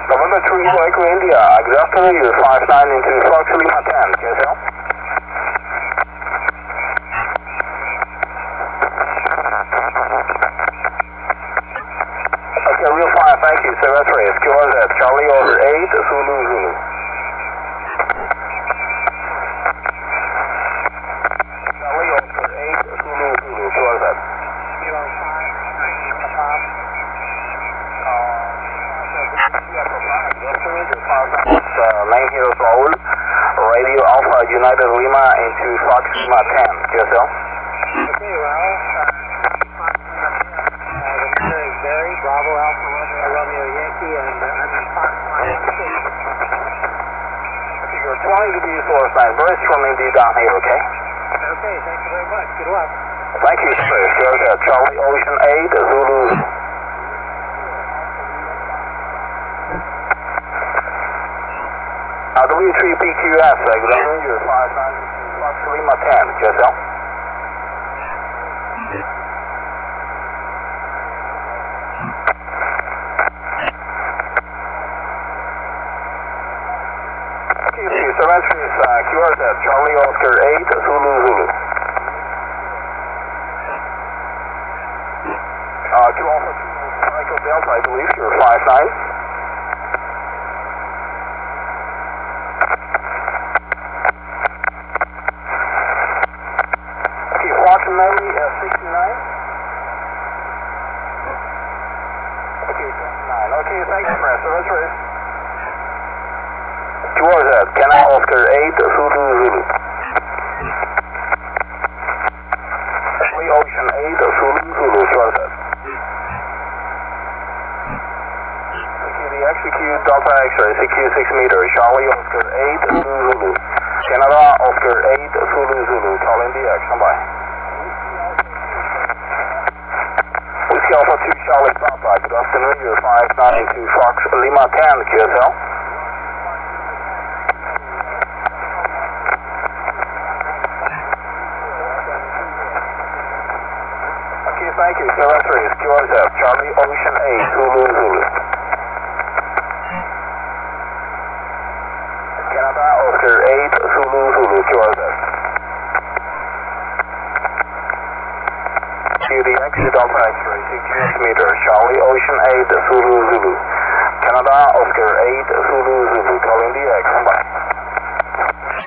November 3 Echo India, good afternoon, you 59 into Fox Lima 10, QSL. Okay, real fine, thank you, Service Race, QRZ, Charlie over 8, Zulu Zulu. Charlie over 8, Zulu Zulu, QRZ. Kilo 5, 9 Hero Soul, Radio Alpha United Lima into Fox Lima 10, QSL. Okay, well, Fox Lima 10, the number is Barry, Bravo Alpha Romeo Romeo Yankee, and I'm in Fox Lima 6. You're 20 degrees source line, very strong indeed down here, okay? Okay, thank you very much. Good luck. Thank you, sir. QRZ, Charlie Ocean 8, Zulu. W3PQS, good afternoon, you're 59 Fox Lima 10, QSL. Surrender is QRZ, Charlie Oscar 8, Zulu Zulu. Q Alpha 2, Echo Delta, I believe, you're 59. Okay, Mary 69. Okay, 29. Okay, thanks, friend. Surrender is QRZ, Canal Oscar 8, Zulu Zulu. Charlie Ocean 8, Zulu Zulu, QRZ. Okay, the execute Delta X-ray, CQ 6 meter, Charlie Oscar 8, Zulu Zulu. Canada Oscar 8, Zulu Zulu, call in DX, stand by. Whiskey Alpha 2, Charlie Papa, good afternoon, you're 592 Fox Lima 10, QSL. Thank you, Surrender is QRZ, Charlie Ocean 8, Zulu Zulu. Canada Oscar 8, Zulu Zulu, QRZ. The exit Delta X-ray, 6 meter, Charlie Ocean 8, Zulu Zulu. Canada Oscar 8, Zulu Zulu, calling DX, stand by.